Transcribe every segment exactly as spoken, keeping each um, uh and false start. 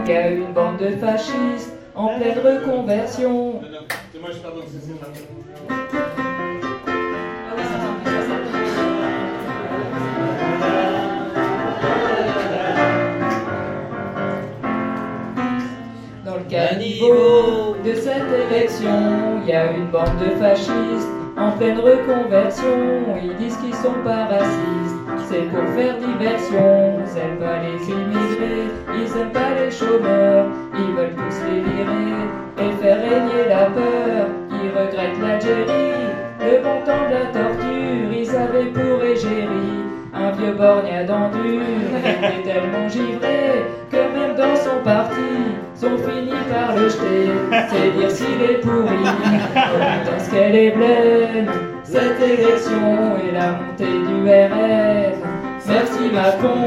il y a une bande de fascistes en pleine reconversion. Non, non, c'est moi, je pardonne, c'est c'est moi. Dans le caniveau de cette élection, il y a une bande de fascistes en pleine reconversion. Ils disent qu'ils sont pas racistes, c'est pour faire diversion. Ils aiment pas les immigrés, ils aiment pas les chômeurs. Ils veulent tous les virer et faire régner la peur. Ils regrettent l'Algérie, le bon temps de la torture. Ils avaient pour égérie un vieux borgnard d'endure. Il était tellement givré que même dans son parti sont finis par le jeter. C'est dire s'il est pourri. Oh putain, ce qu'elle est blême, cette élection et la montée du R N. Merci Macron.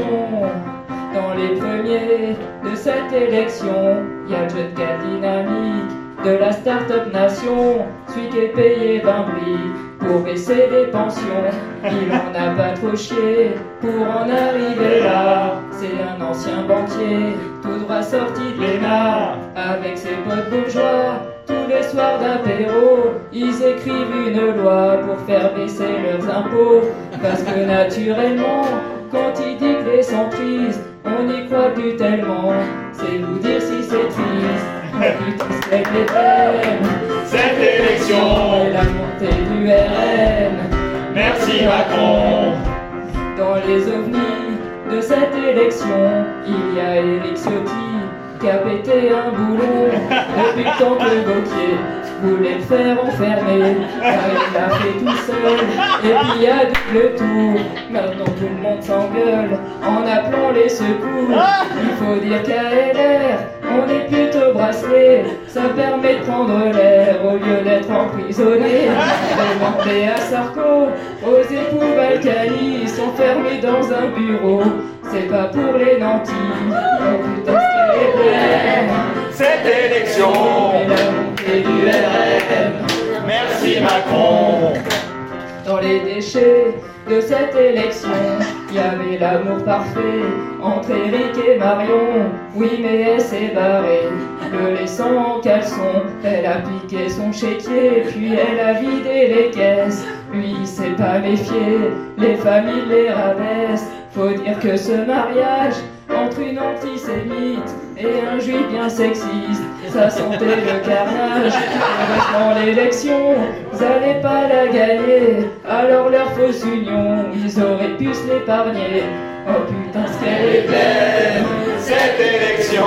Dans les premiers de cette élection, il y a le jeu de cartes dynamique de la start-up nation, celui qui est payé vingt bris pour baisser les pensions. Il en a pas trop chié pour en arriver là. C'est un ancien banquier, tout droit sorti de l'E N A, avec ses potes bourgeois. Tous les soirs d'apéro, ils écrivent une loi pour faire baisser leurs impôts. Parce que naturellement, quand il dit que les centristes, on n'y croit plus tellement. C'est vous dire si c'est triste. On dit tous qu'elle est belle, Cette élection, et la montée du R N. merci Macron. Dans les ovnis de cette élection, il y a Éric Ciotti qui a pété un boulon depuis le temps que Gauthier voulait le faire enfermer. Car il l'a fait tout seul et puis il a dit le tour. Maintenant tout le monde s'engueule en appelant les secours. Il faut dire qu'à L R on est plutôt bracelet, ça permet de prendre l'air au lieu d'être emprisonné. Demandez à Sarko, aux époux Balkany, ils sont fermés dans un bureau. C'est pas pour les nantis, oh putain ce qu'elle est belle, Cette élection, et la montée du R N. merci Macron. Dans les déchets de cette élection, il y avait l'amour parfait entre Eric et Marion. Oui, mais elle s'est barrée, le laissant en caleçon. Elle a piqué son chéquier, puis elle a vidé les caisses. Lui, il s'est pas méfié, les familles les rabaissent. Faut dire que ce mariage entre une antisémite et un juif bien sexiste, ça sentait le carnage. Dans l'élection, vous allez pas la gagner, alors leur fausse union, ils auraient pu se l'épargner. Oh putain, ce qu'elle est belle, Cette élection,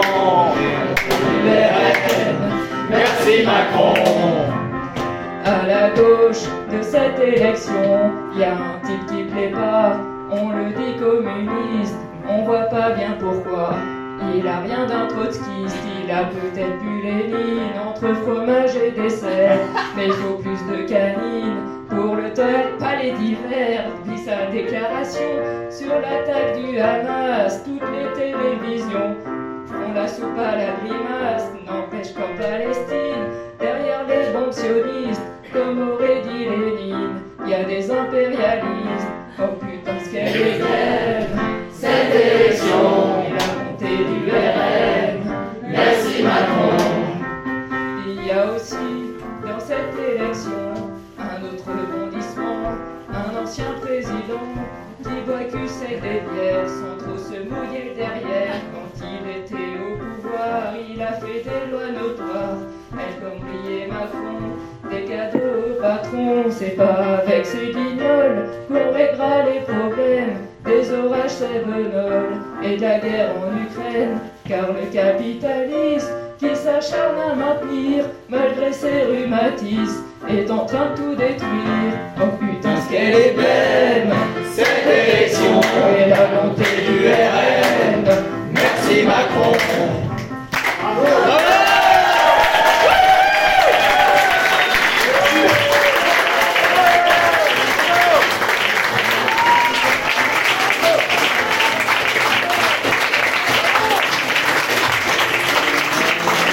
U R N. merci Macron. À la gauche de cette élection, y a un type qui plaît pas, on le dit communiste, on voit pas bien pourquoi. Il a rien d'un trotskiste, il a peut-être bu Lénine entre fromage et dessert. Mais il faut plus de canines pour le toilette palais d'hiver. Puis sa déclaration sur l'attaque du Hamas, toutes les télévisions font la soupe à la grimace. N'empêche qu'en Palestine, derrière les bombes sionistes, comme aurait dit Lénine, il y a des impérialistes. Oh putain, ce qu'elle est belle, cette élection et la montée du R N. Merci Macron. Il y a aussi dans cette élection un autre rebondissement, un ancien président qui boit cul sec des bières sans trop se mouiller derrière. Quand il était au pouvoir, il a fait des lois notoires, elle comme brillait Macron, des cadeaux au patron. C'est pas avec ses guignols qu'on réglera les problèmes des orages cévenols et de la guerre en Ukraine, car le capitalisme qui s'acharne à maintenir malgré ses rhumatismes est en train de tout détruire. Oh putain, ce qu'elle est belle, Cette élection, et la montée